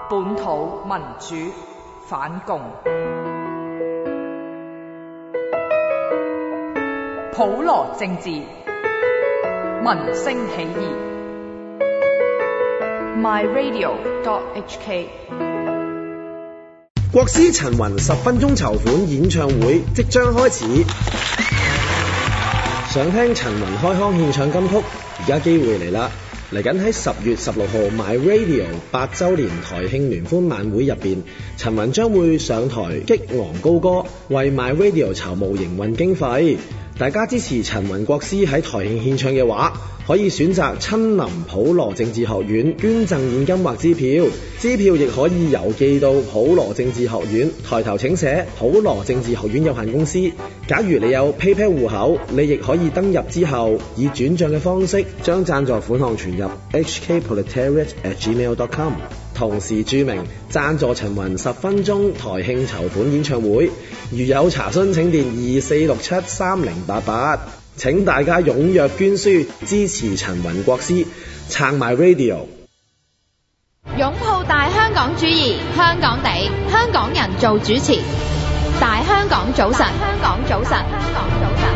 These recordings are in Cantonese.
本土民主反共，普羅政治，民聲起義。myradio.hk 國師陳雲10分鐘籌款演唱會即將開始，想聽陳雲開腔獻唱金曲，而家機會嚟啦！嚟緊喺10月16號 MyRadio 8週年台慶聯歡晚會入邊，陳雲將會上台激昂高歌，為 MyRadio 籌募營運經費。大家支持陳雲國師喺台慶獻唱嘅話，可以選擇親臨普羅政治學院捐贈現金或支票，支票亦可以郵寄到普羅政治學院，抬頭請寫普羅政治學院有限公司。假如你有 PayPal 戶口，你亦可以登入之後以轉賬嘅方式將贊助款項存入 hkproletariat@gmail.com， 同時注明贊助陳雲10分鐘台慶籌款演唱會。如有查詢請電24673088。請大家踴躍捐書支持陳雲國師，撐埋 Radio。 擁抱大香港主義，香港地，香港人做主持。大香港早晨，香港早晨，香港早晨。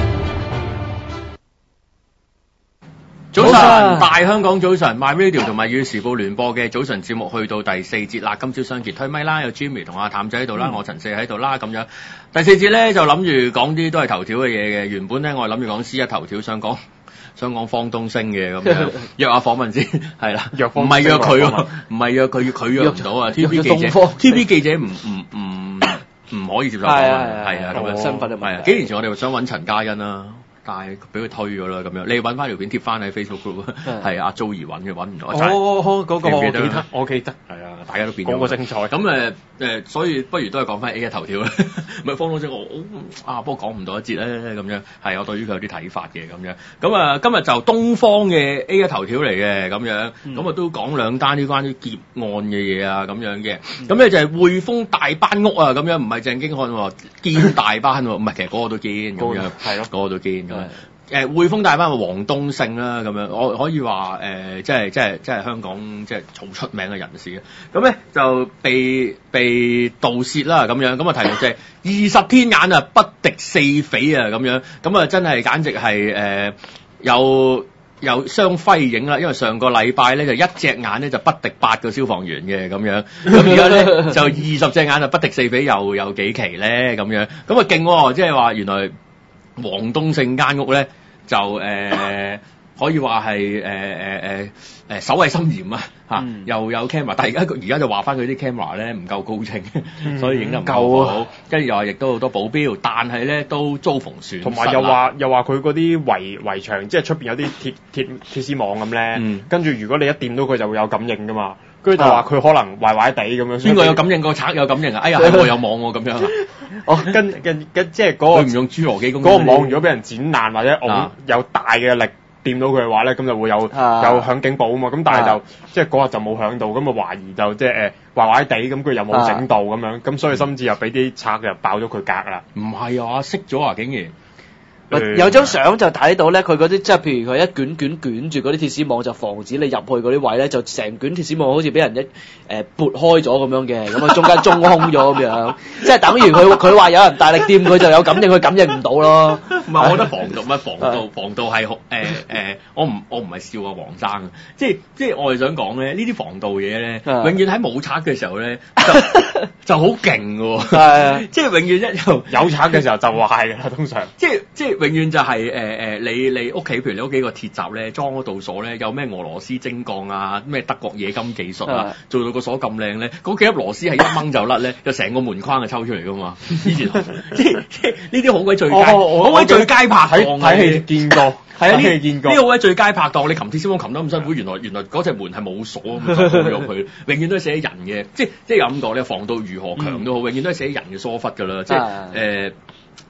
早晨，大香港早晨 ，MyRadio 同埋《粵語時報》聯播嘅早晨節目去到第4節啦。今朝雙傑推咪啦，有 Jimmy 同阿譚仔喺度啦，我陳四喺度啦，咁樣。第4節咧就諗住講啲都係頭條嘅嘢嘅。原本咧我係諗住講C1頭條，想講方東昇嘅咁樣，約下訪問先，係啦，唔係約佢喎，唔係約佢，佢約唔到啊。TVB 記者唔可以接受訪問，係啊，咁樣身份係啊。幾年前我哋想揾陳嘉欣啦。但係俾佢推咗啦，咁樣你揾翻條片貼翻喺 Facebook group， 係阿 Joey 揾嘅，揾唔到。嗰個我記得，係啊，大家都變咗個精彩。咁所以不如都係講翻 A1 頭條啦。咪方老師不過講唔到一節咧，咁樣係我對於佢有啲睇法嘅咁樣。咁啊，今日就東方嘅 A1 頭條嚟嘅咁樣，咁啊都講兩單啲關於劫案嘅嘢啊咁樣嘅。咁咧就係匯豐大班屋啊咁樣，唔係鄭經翰喎，堅大班喎，唔係其實嗰個都堅咁樣，係咯，嗰個都堅。匯豐大班嘅黃東勝啦，咁樣我可以話即係香港即係好出名嘅人士嘅，咁咧就被盜竊啦咁樣，咁啊題目就係20天眼啊不敵4匪啊咁樣，咁啊真係簡直係有雙輝映啦，因為上個禮拜咧就一隻眼咧就不敵8個消防員嘅咁樣，咁而家咧就20隻眼就不敵4匪，又有幾期咧咁樣，咁啊勁喎，即係話原來黃東勝間屋咧就可以話係守衞森嚴啊嚇，又有 camera， 但係而家就話翻佢啲 camera 咧唔夠高清，所以影得唔夠好，跟住又話亦都好多保鏢，但係咧都遭逢損失，同埋又話佢嗰啲圍牆，即係出邊有啲鐵絲網咁咧，跟住如果你一掂到佢就會有感應噶嘛。跟住就話佢可能壞壞地咁樣，邊個有感應？個賊有感應啊！哎呀，我有網喎咁樣。跟即係嗰個佢唔用侏羅紀公嗰個網，如果俾人剪爛或者有大嘅力掂到佢嘅話咧，咁就會有響警報啊嘛。咁但係就即係嗰日就冇響到，咁啊懷疑就即係壞壞地，咁佢又冇整到咁樣，咁所以甚至又俾啲賊又爆咗佢格啦。唔係啊，熄咗啊竟然！ 有張相就睇到咧，佢嗰啲即係譬如佢一捲住嗰啲鐵絲網，就防止你入去嗰啲位咧，就成卷鐵絲網好似俾人撥開咗咁樣嘅，咁啊中間中空咗咁樣，即係等於佢話有人大力掂佢就有感應，佢感應唔到咯。唔係，我覺得防盜係我唔係笑啊黃生，即係我係想講咧，呢啲防盜嘢咧，永遠喺冇賊嘅時候咧就好勁嘅喎，即係永遠有賊嘅時候就壞啦，通常即係永遠就係你屋企，譬如你屋企個鐵閘咧裝嗰道鎖咧，有咩俄羅斯精鋼啊，咩德國冶金技術啊，做到個鎖咁靚咧，嗰幾粒螺絲係一掹就甩咧，就成個門框就抽出嚟噶嘛。以前即係呢啲好鬼最佳，好鬼最佳拍檔睇戲見過，係啊呢啲好鬼最佳拍檔。你擒鐵絲網擒得咁辛苦，原來嗰隻門係冇鎖咁就封咗佢，永遠都係寫人嘅，即係有咁講咧，防盜如何強都好，永遠都係寫人嘅疏忽噶啦，即係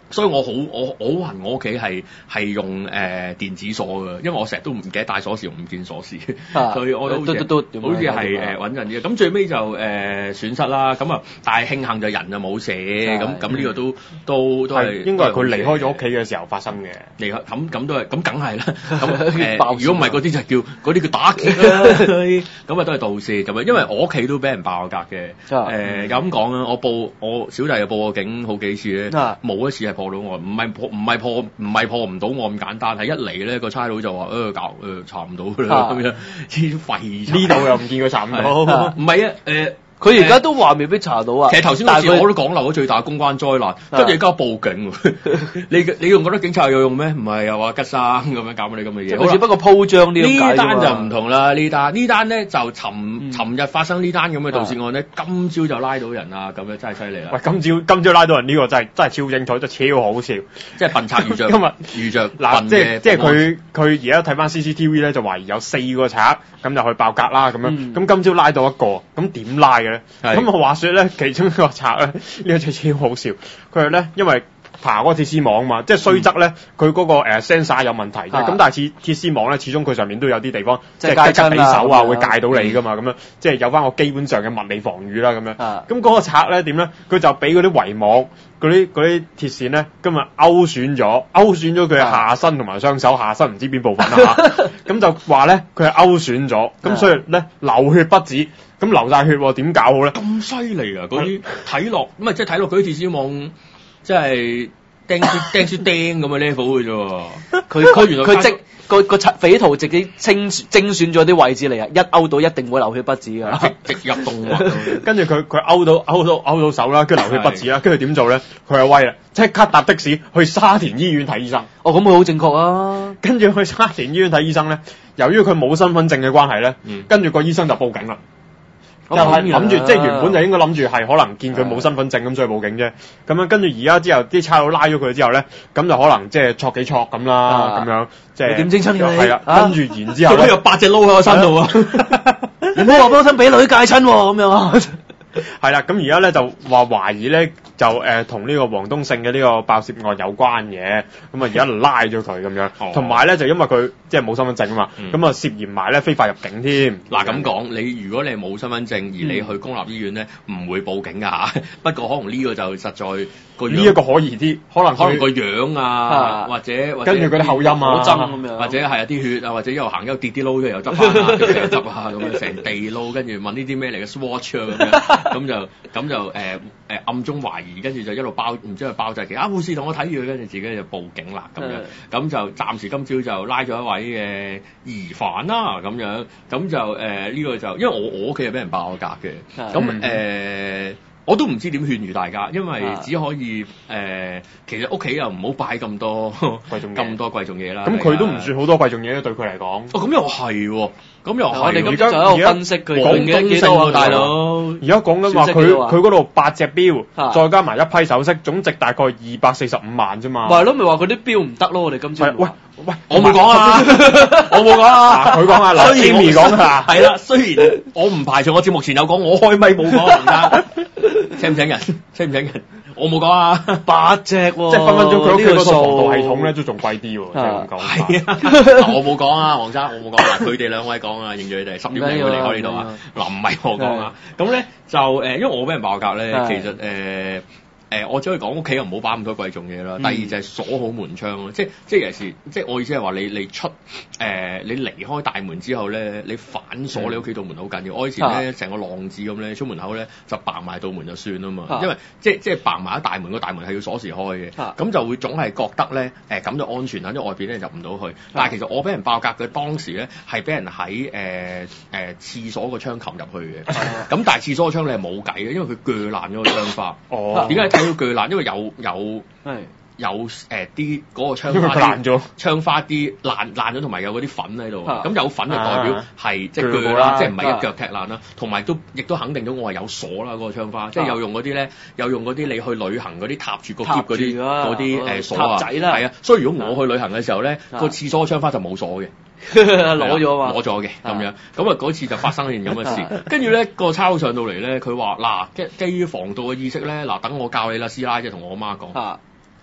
所以我好恨我屋企係用電子鎖嘅，因為我成日都唔記得帶鎖匙，唔見鎖匙，所以我都好似係穩陣啲。咁最尾就損失啦，咁啊，但係慶幸就人就冇事，咁呢個都係應該係佢離開咗屋企嘅時候發生嘅。 離開咁都係咁梗係啦。咁如果唔係嗰啲就叫打劫啦，咁啊都係盜竊咁樣。因為我屋企都俾人爆格嘅，又咁講啦，我小弟又報過警好幾次咧，冇一次係破到案，唔係破唔到案咁簡單，係一嚟咧個差佬就話查唔到啦咁樣，啲廢呢度又唔見佢查唔到， 唔係啊佢而家都話未必查到啊。 其實頭先嗰次我都講漏咗最大公關災難，跟住而家報警喎。你仲覺得警察有用咩？唔係又話吉生咁樣搞你咁嘅嘢。 只不過鋪張呢單就唔同啦，呢單咧就尋日發生呢單咁嘅盜竊案咧，今朝就拉到人啦，咁樣真係犀利啦。 喂，今朝拉到人呢個真係超精彩，真係超好笑。 即係笨賊遇着嗱，即係佢而家睇翻 CCTV 咧，就懷疑有4個賊咁就去爆格啦咁樣。咁今朝拉到一個，咁點拉嘅？咁我話說咧，其中一個賊咧，呢個真係超好笑。佢係咧，因為爬嗰個鐵絲網嘛，即係雖則咧，佢嗰個sensor 有問題啫。咁但係鐵絲網咧，始終佢上面都有啲地方即係吉你手啊，會戒到你噶嘛。咁樣即係有翻個基本上嘅物理防禦啦。咁樣咁嗰個賊咧點咧？佢就俾嗰啲圍網嗰啲鐵線咧，今日勾損咗佢嘅下身同埋雙手下身唔知邊部分啦嚇。咁就話咧佢係勾損咗，咁所以咧流血不止。咁流晒血喎，點搞好咧？ 咁犀利啊！嗰啲睇落咁啊，即係睇落嗰啲鐵絲網，即係釘書釘咁嘅 level 嘅啫喎。 佢即個匪徒直接精選咗啲位置嚟啊！一勾到一定會流血不止㗎， 直入動脈。 跟住佢勾到手啦，跟住流血不止啦，跟住點做咧？佢係威啦，即刻搭的士去沙田醫院睇醫生。 哦，咁佢好正確啊！ 跟住去沙田醫院睇醫生咧，由於佢冇身份證嘅關係咧，跟住個醫生就報警啦。就係諗住，即係原本就應該諗住係可能見佢冇身份證咁，所以報警啫。咁樣跟住而家之後，啲差佬拉咗佢之後咧，咁就可能即係戳幾戳咁啦，咁樣即係點偵親㗎？ 係啦，跟住然之後咧， 有8隻撈喺我身度啊！ 你唔好話幫身俾女戒親喎，咁樣啊！ 係啦，咁而家咧就話懷疑咧就同呢個黃東勝嘅呢個爆竊案有關嘅，咁啊而家拉咗佢咁樣，同埋咧就因為佢即係冇身份證啊嘛，咁啊涉嫌埋咧非法入境添。 嗱咁講，如果你係冇身份證而你去公立醫院咧，唔會報警㗎嚇。不過可能呢個就實在個樣呢一個可疑啲，可能個樣啊，或者跟住嗰啲口音啊， 好憎咁樣， 或者係有啲血啊，或者一路行一路跌啲撈出嚟又執翻啊，跌又執啊咁樣成地撈，跟住問呢啲咩嚟嘅 Swatch 啊咁樣，咁就暗中懷疑，跟住就一路包，唔知係包紮其他護士同我睇住佢，跟住自己就報警啦咁樣，咁就暫時今朝就拉咗一位嘅疑犯啦咁樣，咁就呢個就因為我屋企係俾人爆格嘅，咁我都唔知點勸喻大家，因為只可以其實屋企又唔好擺咁多貴重嘢啦。 咁佢都唔算好多貴重嘢對佢嚟講。 哦，咁又係喎，咁又係。 我哋咁就喺度分析佢講緊幾多啊，大佬。 而家講緊話佢嗰度8隻錶，再加埋一批首飾，總值大概245萬啫嘛。 咪係咯，咪話嗰啲錶唔得咯，我哋今朝。 喂， 我冇講啊，我冇講啊， 佢講啊，嗱 Amy 講啊， 係啦，雖然我唔排除我節目前有講，我開咪冇講而家，請唔請人？請唔請人？我冇講啊 ，8隻喎， 即係分分鐘佢屋企嗰個防盜系統咧都仲貴啲喎，即係咁講。 係啊，我冇講啊，黃生，我冇講啊，佢哋兩位講啊，認住佢哋10點零會離開呢度啊，嗱唔係我講啊，咁咧就因為我俾人爆格咧，其實我只可以講屋企又唔好擺咁多貴重嘢啦。第二就係鎖好門窗咯，即係有時即係我意思係話你出你離開大門之後咧，你反鎖你屋企道門好緊要。我以前咧成個浪子咁咧，出門口咧就白埋道門就算啦嘛，因為即係白埋一大門，個大門係要鎖匙開嘅，咁就會總係覺得咧咁就安全啦，因為外邊咧入唔到去。但係其實我俾人爆格嘅當時咧係俾人喺廁所個窗擒入去嘅，咁但係廁所個窗你係冇計嘅，因為佢鋸爛咗個窗花。哦，點解睇到鋸爛？因為有啲嗰個窗花爛咗，窗花啲爛咗，同埋有嗰啲粉喺度。咁有粉就代表係即係鋸啦，即係唔係一腳踢爛啦。同埋亦都肯定咗我係有鎖啦嗰個窗花，即係有用嗰啲咧，有用嗰啲你去旅行嗰啲踏住個喼嗰啲鎖啊，係啊。所以如果我去旅行嘅時候咧，個廁所窗花就冇鎖嘅。 攞咗嘛， 攞咗嘅咁樣，咁啊嗰次就發生一件咁嘅事，跟住咧個差佬上到嚟咧，佢話嗱基於防盜嘅意識咧，嗱等我教你啦，師奶即係同我媽講，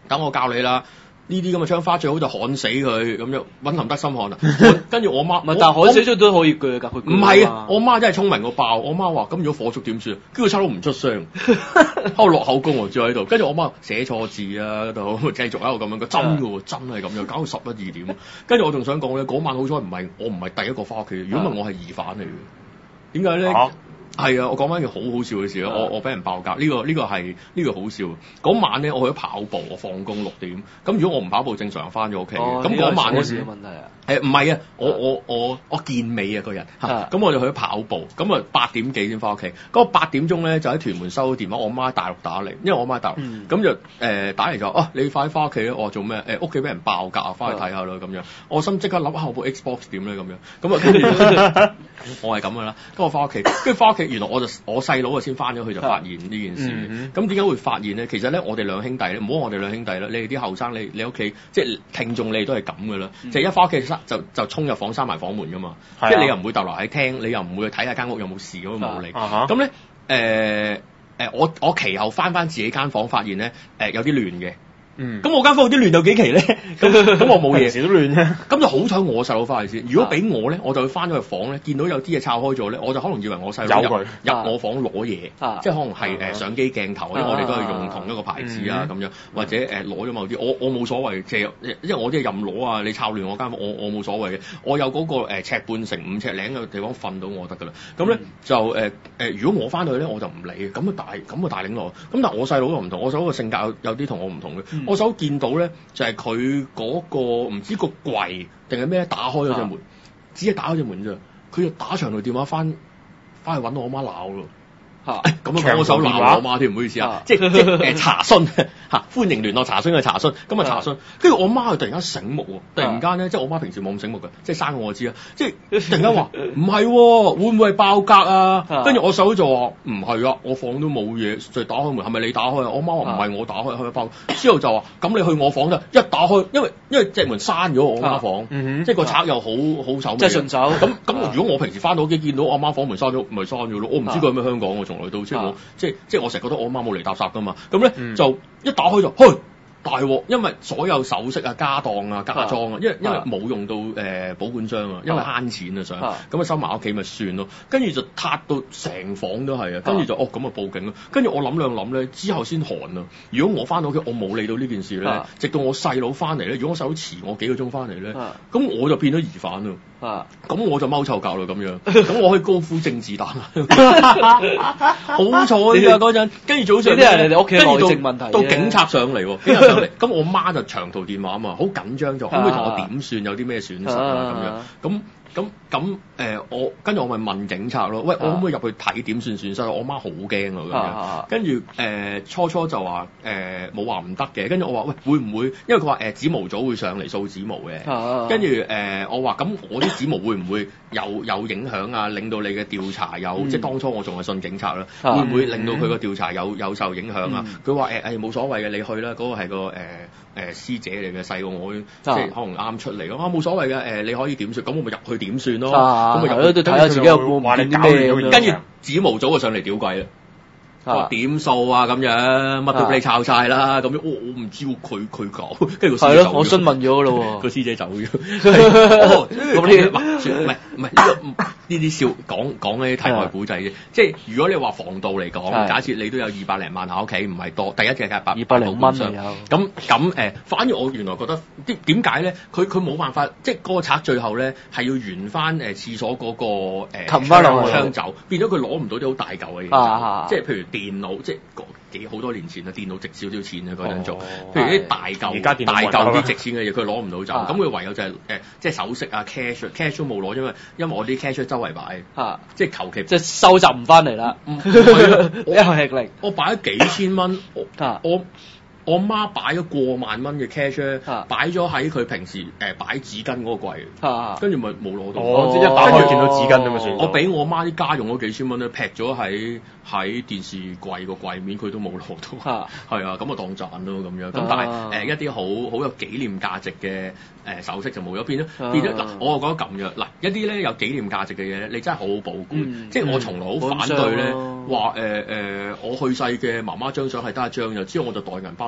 等我教你啦。呢啲咁嘅槍花最好就焊死佢，咁樣揾林德森焊啊！跟住我媽， 唔係，但係焊死咗都可以鋸㗎，佢唔係啊！我媽真係聰明過爆，我媽話：咁如果火燭點算？跟住差佬唔出聲，喺度落口供喎，仲喺度。跟住我媽寫錯字啊，喺度繼續喺度咁樣講，真嘅喎，真係咁樣，搞到11、2點。跟住我仲想講咧，嗰晚好彩我唔係第一個翻屋企，如果唔係我係疑犯嚟嘅。點解咧？係啊，我講翻件好好笑嘅事啦，我俾人爆格，呢個係好笑。嗰晚咧，我去咗跑步，我放工6點。咁如果我唔跑步，正常翻咗屋企。咁嗰晚嗰時嘅問題啊？唔係啊，我健美啊個人嚇，咁我就去咗跑步，咁啊8點幾先翻屋企。嗰個8點鐘咧就喺屯門收到電話，我媽喺大陸打嚟，因為我媽喺大陸，咁就打嚟就話你快啲翻屋企啦！我話做咩？屋企俾人爆格啊，翻去睇下啦咁樣。我心即刻諗下部 Xbox 點咧咁樣，咁啊跟住我係咁噶啦，咁我翻屋企，跟住翻屋企。原來我細佬啊先翻咗去就發現呢件事。咁點解會發現咧？其實咧我哋兩兄弟咧，唔好我哋兩兄弟啦，你哋啲後生，你屋企即係聽眾，你哋都係咁噶啦，就一翻屋企就衝入房閂埋房門噶嘛，即係你又唔會逗留喺廳，你又唔會去睇下間屋有冇事咁冇理。咁咧我其後翻自己間房，發現咧有啲亂嘅。咁我間房有啲亂到幾期咧，咁我冇嘢，時都亂啫。咁就好彩我細佬翻去先。如果俾我咧，我就會翻咗去房咧，見到有啲嘢抄開咗咧，我就可能以為我細佬入我房攞嘢，即係可能係相機鏡頭，因為我哋都係用同一個牌子啊咁樣，或者攞咗某啲，我冇所謂，即係因為我啲係任攞啊，你抄亂我間房，我冇所謂嘅，我有嗰個尺半乘5尺零嘅地方瞓到我得噶啦。咁咧就如果我翻去咧，我就唔理嘅，咁啊大領落。咁但係我細佬又唔同，我細佬個性格有啲同我唔同嘅。我手見到咧，就係佢嗰個唔知個櫃定係咩打開咗隻門，只係打開隻門啫，佢就打長途電話翻去揾我媽鬧咯。咁啊，我手鬧我媽添，唔好意思啊，即係查詢嚇，歡迎聯絡查詢嘅查詢，咁啊查詢，跟住我媽就突然間醒目喎，突然間咧，即係我媽平時冇咁醒目嘅，即係生我知啊，即係突然間話唔係喎，會唔會係爆格啊？跟住我手就話唔係啊，我房都冇嘢，就打開門，係咪你打開啊？我媽話唔係我打開，係爆。之後就話咁你去我房啫，一打開，因為隻門閂咗我媽房，即係個賊又好手， 即係順手。 咁如果我平時翻到屋企見到我媽房門閂咗，咪閂咗咯，我唔知佢喺咩香港喎，來到即係我即係我成日覺得我媽冇嚟搭霎噶嘛，咁咧就一打開就去大鑊，因為所有首飾啊、家當啊、家裝啊，因為冇用到保管箱啊，因為慳錢啊想，咁啊收埋屋企咪算咯，跟住就撻到成房都係啊，跟住就咁啊報警咯，跟住我諗兩諗咧之後先寒啊，如果我翻到屋企我冇理到呢件事咧，直到我細佬翻嚟咧，如果我細佬遲我幾個鐘翻嚟咧，咁我就變咗疑犯咯。咁我就踎臭教啦咁樣，咁我可以高呼政治彈，好彩㗎嗰陣，跟住早上呢啲係你哋屋企內政問題， 到警察上嚟，警察上嚟，咁我媽就長途電話啊嘛，好緊張就可唔可以同我點算，有啲咩損失啊咁樣，咁我跟住我咪問警察咯，喂，我可唔可以入去睇點算損失？我媽好驚啊咁樣，跟住初就話冇話唔得嘅，跟住我話喂會唔會？因為佢話指模組會上嚟掃指模嘅，跟住我話咁我啲指模會唔會有影響啊？令到你嘅調查即係當初我仲係信警察啦，會唔會令到佢個調查有受影響啊？佢話冇所謂嘅，你去啦，嗰個係個師姐嚟嘅，細過我，即係可能啱出嚟咯，冇所謂嘅，你可以點算？咁我咪入去點算咯？咁咪入去睇下自己有冇話你搞咩？跟住指模組就上嚟屌鬼啦！話點數啊咁樣，乜都俾你抄晒啦咁樣，我唔知佢搞，跟住個師姐走咗。 我詢問咗咯， 個師姐走咗。咁唔係呢啲笑講呢啲題外古仔啫。即係如果你話防盜嚟講，假設你都有200零萬喺屋企，唔係多，第一隻係 200零蚊有。 咁反而我原來覺得點解咧？佢冇辦法，即係嗰個賊最後咧係要圓翻廁所嗰個擒翻落去槍走，變咗佢攞唔到啲好大嚿嘅嘢，即係譬如電腦，即係好多年前啊，電腦值少少錢啊嗰陣做，譬如啲大嚿啲值錢嘅嘢，佢攞唔到走，咁佢唯有就係即係首飾啊 cash 都冇攞，因為我啲 cash 周圍擺，即係求其即係收集唔翻嚟啦，一個吃力， 我擺咗幾千蚊，我媽擺咗過萬蚊嘅 cash 擺咗喺佢平時擺紙巾嗰個櫃，跟住咪冇攞到。 即係一打開見到紙巾咁咪算。 我俾我媽啲家用嗰幾千蚊咧，劈咗喺電視櫃個櫃面，佢都冇攞到。係啊，咁啊當賺咯咁樣。咁但係一啲好有紀念價值嘅首飾就冇咗，變咗嗱，我就覺得咁樣嗱，一啲咧有紀念價值嘅嘢咧，你真係好好保管。即係我從來好反對咧話我去世嘅媽媽張相係得一張，之後我就袋銀包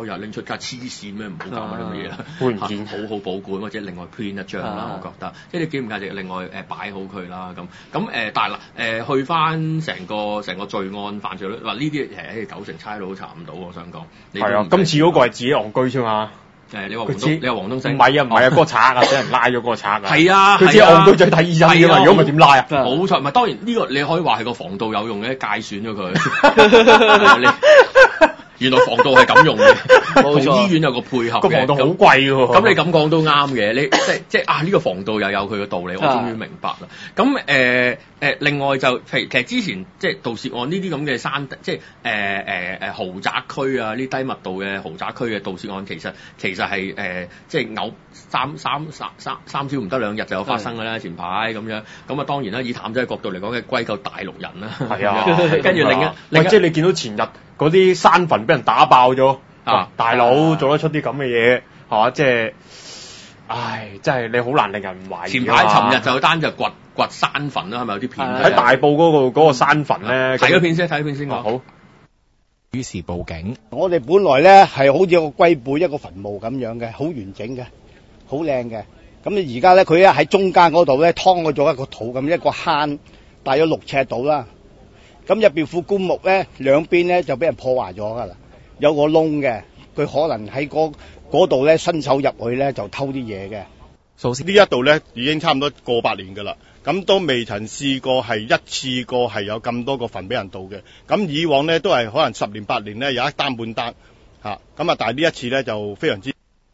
日拎出街黐線咩？唔好搞啲乜嘢啦， 會唔見好好保管或者另外 print 一張啦，我覺得即係你紀念價值另外擺好佢啦咁但係去翻成個罪案犯罪率嗱呢啲90%差佬查唔到，我想講。 係啊，今次嗰個係自己戇居啫嘛。 你話黃東升？ 唔係啊，嗰個賊啊，俾人拉咗嗰個賊啊。 係啊， 佢只係戇居仔睇醫生㗎嘛，如果唔係點拉啊？ 冇錯，唔係當然呢個你可以話係個防盜有用嘅，界選咗佢。原來防盜係咁用嘅，同醫院有個配合嘅。個防盜好貴喎。 咁你咁講都啱嘅，你即係呢個防盜又有佢嘅道理，我終於明白啦。咁另外就其實之前即係盜竊案呢啲咁嘅山即係豪宅區啊，呢低密度嘅豪宅區嘅盜竊案，其實係即係偶三朝唔得兩日就有發生㗎啦。前排咁樣，咁啊當然啦，以譚仔嘅角度嚟講，嘅歸咎大陸人啦。係啊，跟住另一即係你見到前日嗰啲山墳俾人打爆咗啊！大佬做得出啲咁嘅嘢係嘛？即係，唉，真係你好難令人懷疑。 尋日就有單就掘山墳啦，係咪有啲片？ 喺大埔嗰個山墳咧， 睇咗片先講。好。 於是報警。 我哋本來咧係好似個龜背一個墳墓咁樣嘅，好完整嘅，好靚嘅。咁而家咧佢咧喺中間嗰度咧劏咗一個土咁一個坑，大約6尺度啦。咁入邊副棺木咧，兩邊咧就俾人破壞咗㗎啦，有個窿嘅，佢可能喺嗰度咧伸手入去咧就偷啲嘢嘅。 呢一度咧已經差唔多過百年㗎啦，咁都未曾試過係一次過係有咁多個墳俾人盜嘅。咁以往咧都係可能10年8年咧有一單半單嚇，咁啊但係呢一次咧就非常之。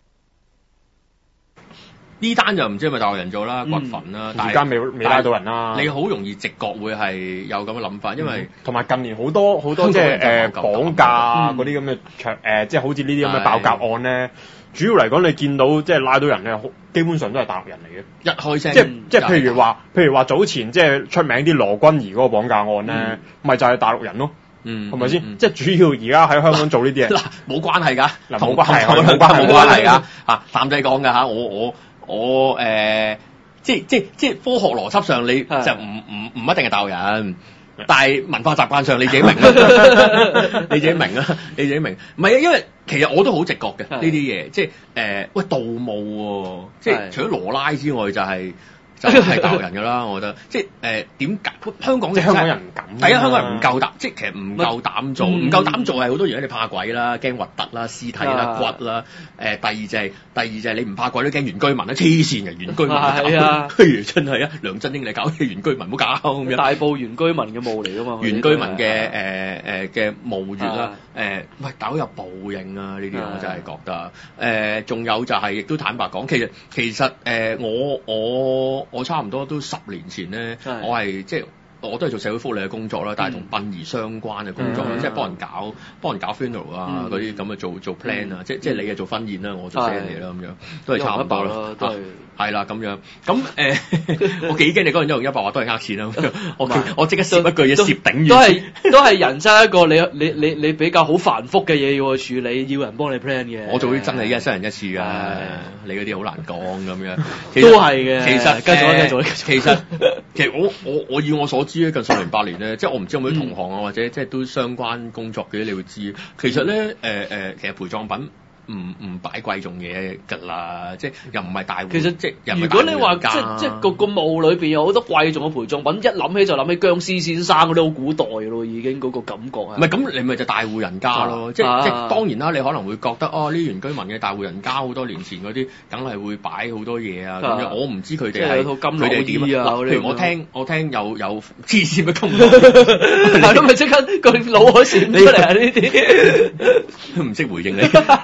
呢單就唔知係咪大陸人做啦，掘墳啦， 而家未拉到人啦。 你好容易直覺會係有咁嘅諗法，因為同埋近年好多即係綁架嗰啲咁嘅即係好似呢啲咁嘅爆格案咧，主要嚟講你見到即係拉到人咧，基本上都係大陸人嚟嘅。 一開聲即係譬如話早前即係出名啲羅君怡嗰個綁架案咧，咪就係大陸人咯。係咪先？即係主要而家喺香港做呢啲嘢。 嗱，冇關係㗎， 冇關係㗎。譚仔講㗎嚇，我即係科學邏輯上你就唔一定係大陸人，但係文化習慣上你自己明啦，你自己明。唔係啊，因為其實我都好直覺嘅呢啲嘢，即係喂盜墓喎，即係除咗羅拉之外就係大陸人㗎啦，我覺得即係點解香港人唔敢？ 第一香港人唔夠膽，即係其實唔夠膽做，唔夠膽做係好多原因，你怕鬼啦，驚核突啦，屍體啦，骨啦。第二就係你唔怕鬼都驚原居民啦，黐線嘅原居民。係啊，真係啊，梁振英嚟搞嘅原居民，唔好搞咁樣。 大埔原居民嘅墓嚟㗎嘛， 原居民嘅墓穴啦，喂，大佬有報應啊！呢啲我真係覺得，仲有就係亦都坦白講，其實我差唔多都10年前咧，我係即係我都係做社會福利嘅工作啦，但係同殯儀相關嘅工作，即係幫人搞 funeral 啊嗰啲咁嘅做 plan 啊，即係你係做婚宴啦，我做死人嘢啦咁樣，都係差唔多啦，係啦咁樣。咁我幾驚你嗰陣100話都係呃錢啦，我即刻攝一句嘢攝頂住， 都係人生一個你比較好繁複嘅嘢要去處理，要人幫你 plan 嘅。 我做啲真係一生人一次㗎，你嗰啲好難講咁樣。 都係嘅。 其實繼續。 其實我以我所知咧，近10年8年咧，即係我唔知有冇啲同行啊，或者即係都相關工作嘅，你會知。其實咧其實陪葬品唔擺貴重嘢㗎啦，即係又唔係大戶。 其實即係如果你話即係個墓裏邊有好多貴重嘅陪葬品，一諗起就諗起僵屍先生嗰啲好古代咯，已經嗰個感覺啊。 唔係咁，你咪就大戶人家咯，即係當然啦，你可能會覺得呢原居民嘅大戶人家好多年前嗰啲，梗係會擺好多嘢啊咁樣。我唔知佢哋係佢哋點啊。譬如我聽有黐線嘅金龍， 係咯，咪即刻個腦海閃出嚟啊！呢啲唔識回應你。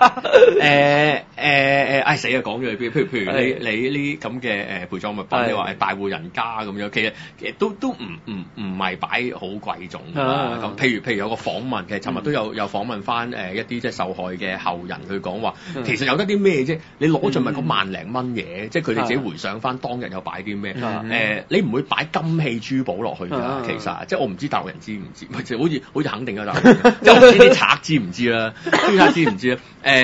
死啊！講咗去邊？譬如你呢咁嘅陪葬物品，你話大戶人家咁樣，其實都唔係擺好貴重啊。咁譬如有個訪問，其實尋日都有訪問翻一啲即係受害嘅後人，佢講話其實有得啲咩啫？你攞盡咪嗰萬零蚊嘢，即係佢哋自己回想翻當日有擺啲咩？你唔會擺金器珠寶落去㗎。其實即係我唔知大陸人知唔知？好似肯定㗎，大陸人即係我唔知啲賊知唔知啦？啲賊知唔知咧？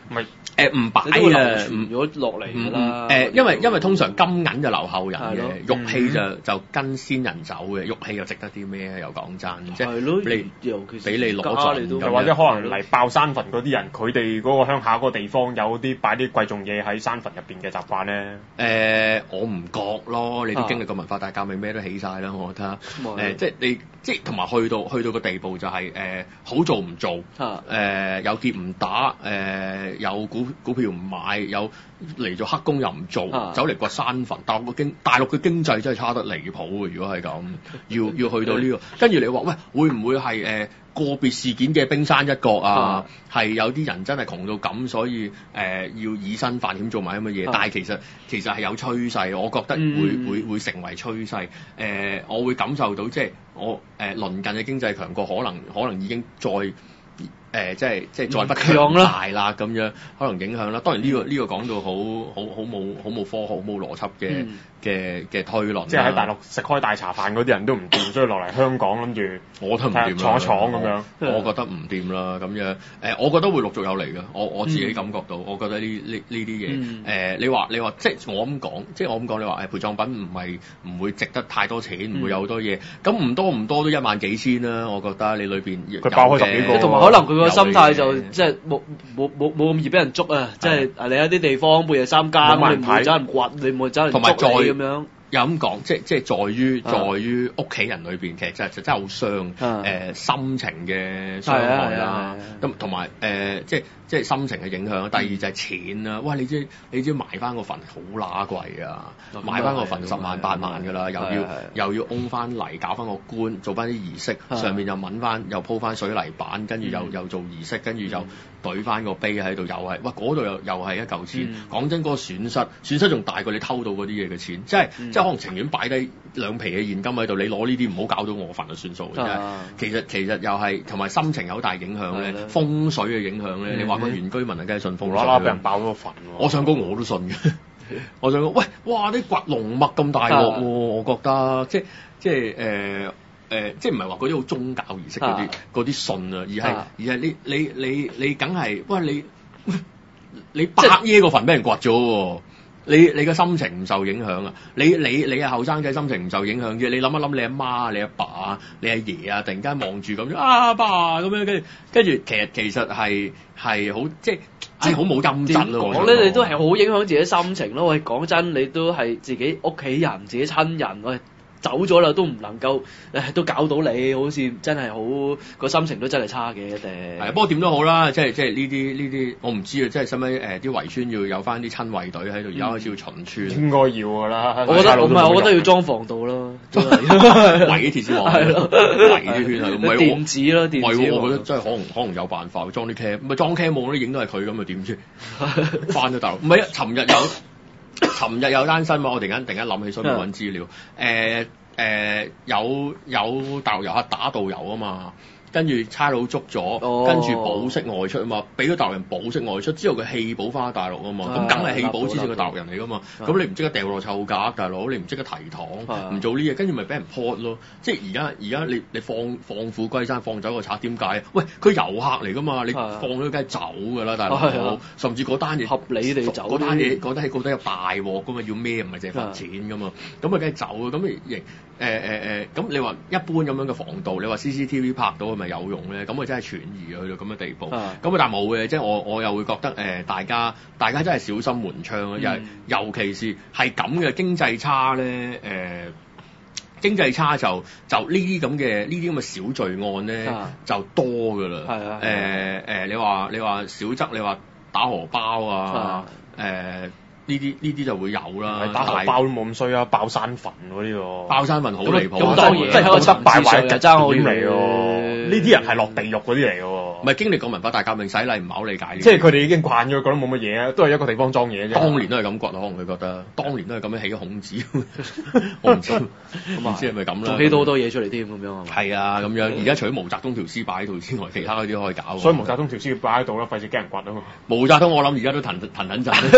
咪唔擺你都會流啊， 傳咗落嚟㗎啦。 因為通常金銀就留後人係咯嘅，玉器就跟先人走嘅，玉器又值得啲咩？又講真，即係咯， 係尤其是俾你攞盡咁樣， 又或者可能嚟爆山墳嗰啲人，佢哋嗰個鄉下嗰個地方有啲擺啲貴重嘢喺山墳入邊嘅習慣咧。 我唔覺咯，你都經歷過文化大革命，咩都起晒啦，我覺得。即係你即係同埋去到個地步就係好做唔做，有劫唔打，有股票唔買，有嚟做黑工又唔做，走嚟掘山墳。大陸嘅經濟真係差得離譜嘅，如果係咁，要去到呢個，跟住你話喂，會唔會係個別事件嘅冰山一角啊？係有啲人真係窮到咁，所以要以身犯險做埋咁嘅嘢。但係其實係有趨勢，我覺得會成為趨勢。我會感受到即係我鄰近嘅經濟強國可能已經再。即係再不強大啦，咁樣可能影響啦。當然呢個講到好冇科學、好冇邏輯嘅推論。 即係喺大陸食開大茶飯嗰啲人都唔掂，所以落嚟香港諗住我都唔掂， 闖一闖咁樣。 我覺得唔掂啦，咁樣我覺得會陸續有嚟嘅。我自己感覺到，我覺得呢啲嘢你話即係我咁講，你話陪葬品唔會值得太多錢，唔會有好多嘢。咁唔多都1萬幾千啦，我覺得你裏邊佢爆開10幾個， 同埋可能佢個心態就即係冇咁易俾人捉啊！即係你有啲地方半夜3更，你唔會走人掘，你唔會走人捉你咁樣。 又咁講，即係在於屋企人裏邊，其實真係好傷心情嘅傷害啦。咁同埋即係心情嘅影響。第二就係錢啦。哇！你知埋翻個墳好乸貴啊！埋翻個墳10萬8萬㗎啦，又要擁翻泥搞翻個棺，做翻啲儀式，上面又揾翻又鋪翻水泥板，跟住又做儀式，跟住又懟翻個碑喺度，又係哇嗰度又係一嚿錢。講真，嗰個損失仲大過你偷到嗰啲嘢嘅錢，即係可能情願擺低2皮嘅現金喺度，你攞呢啲唔好搞到我墳就算數嘅啫。其實又係同埋心情有大影響咧，風水嘅影響咧。你話個原居民啊，梗係信風水啦，俾人爆咗個墳。我想講我都信嘅。我想講喂，哇！啲掘龍脈咁大鑊喎，我覺得即係唔係話嗰啲好宗教儀式嗰啲信啊，而係你梗係喂你伯爺個墳俾人掘咗喎。你個心情唔受影響啊！你係後生仔心情唔受影響嘅，你諗一諗你阿媽、你阿爸、你阿爺啊，突然間望住咁樣阿爸咁樣，跟住其實係好即係好冇陰質咯。 我咧你都係好影響自己心情咯。喂，講真，你都係自己屋企人、自己親人，喂走咗啦，都唔能夠都搞到你，好似真係好個心情都真係差嘅一定。係， 不過點都好啦，即係呢啲我唔知啊，即係使唔使啲圍村要有翻啲親衛隊喺度，而家開始要巡村。應該要㗎啦。 我覺得要裝防盜咯，真係圍啲鐵絲網，係咯，圍啲圈啊，唔係電子咯，電子。 我覺得真係可能有辦法裝啲 cam， 唔係裝 cam 網都影到係佢咁啊點知？翻咗大陸，唔係啊！尋日有單新聞，我突然間諗起，所以揾資料。有大陸遊客打導遊啊嘛，跟住差佬捉咗，跟住保釋外出啊嘛，俾咗大陸人保釋外出之後，佢棄保翻大陸啊嘛，咁梗係棄保支持個大陸人嚟噶嘛，咁你唔即刻掉落臭架，大佬你唔即刻提堂，唔做呢嘢，跟住咪俾人 port 咯，即係而家你放虎歸山，放走個賊，點解？喂，佢遊客嚟噶嘛，你放咗梗係走㗎啦，大佬，甚至嗰單嘢合理地走， 嗰單嘢覺得有大鑊㗎嘛，要咩唔係淨係罰錢㗎嘛，咁咪梗係走啊，咁亦咁你話一般咁樣嘅防盜，你話 CCTV 拍到係咪有用咧？咁佢真係存疑去到咁嘅地步。咁但係冇嘅，即係我又會覺得大家真係小心門窗啊！尤其是係咁嘅經濟差咧，經濟差就呢啲咁嘅小罪案咧就多㗎啦。你話小則你話打荷包啊，呢啲就會有啦， 打荷包都冇咁衰啊！爆山墳嗰啲喎， 爆山墳好離譜， 咁當然即係喺個失敗位就爭好遠嚟喎。呢啲人係落地獄嗰啲嚟嘅喎， 唔係經歷過文化大革命洗禮，唔係好理解。 即係佢哋已經慣咗，覺得冇乜嘢啊，都係一個地方裝嘢啫。 當年都係咁覺，可能佢覺得當年都係咁樣起孔子，我唔知係咪咁啦。 仲起到好多嘢出嚟添咁樣。 係啊，咁樣而家除咗毛澤東條屍擺喺度之外，其他嗰啲可以搞。 所以毛澤東條屍擺喺度啦，費事驚人掘啊嘛。 毛澤東我諗而家都騰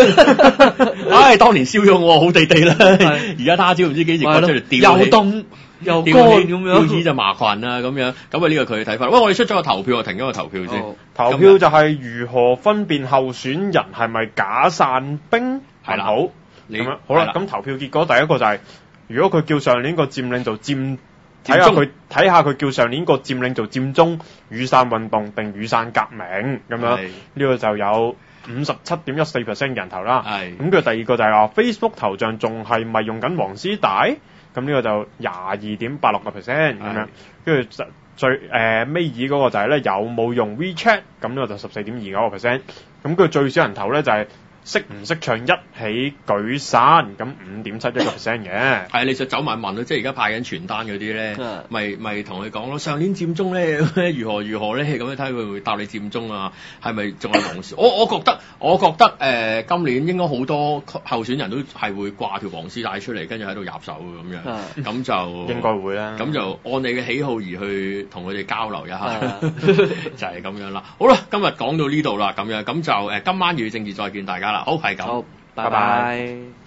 震。唉，當年燒咗我好地地啦，而家他朝唔知幾時掘出嚟吊。 又凍又乾咁樣， 吊就麻煩啦咁樣。咁啊呢個佢嘅睇法。喂，我哋出咗個投票，停咗個投票先。 投票就係如何分辨候選人係咪假散兵？ 係啦， 好，咁樣好啦。咁投票結果第一個就係、如果佢叫上年個佔領做佔，睇下佢叫上年個佔領做佔中雨傘運動定雨傘革命咁樣，呢個就有57.14% 人投啦。咁佢第二個就係話 Facebook 頭像仲係咪用緊黃絲帶？咁呢個就22.86% 咁樣。跟住最尾二嗰個就係咧有冇用 WeChat？ 咁呢個就14.29%。咁佢最少人投咧就係、識唔識唱一起舉傘？咁5.71% 嘅。 係你就走埋問咯，即係而家派緊傳單嗰啲咧，咪同佢講咯。上年佔中咧如何咧？咁樣睇佢會唔會答你佔中啊？係咪仲係黃絲？我覺得今年應該好多候選人都係會掛條黃絲帶出嚟，跟住喺度入手咁樣。咁就應該會啦。 咁就按你嘅喜好而去同佢哋交流一下，就係咁樣啦。好啦，今日講到呢度啦，咁樣咁就今晚粵語政治再見大家啦。好，係咁。 好，拜拜。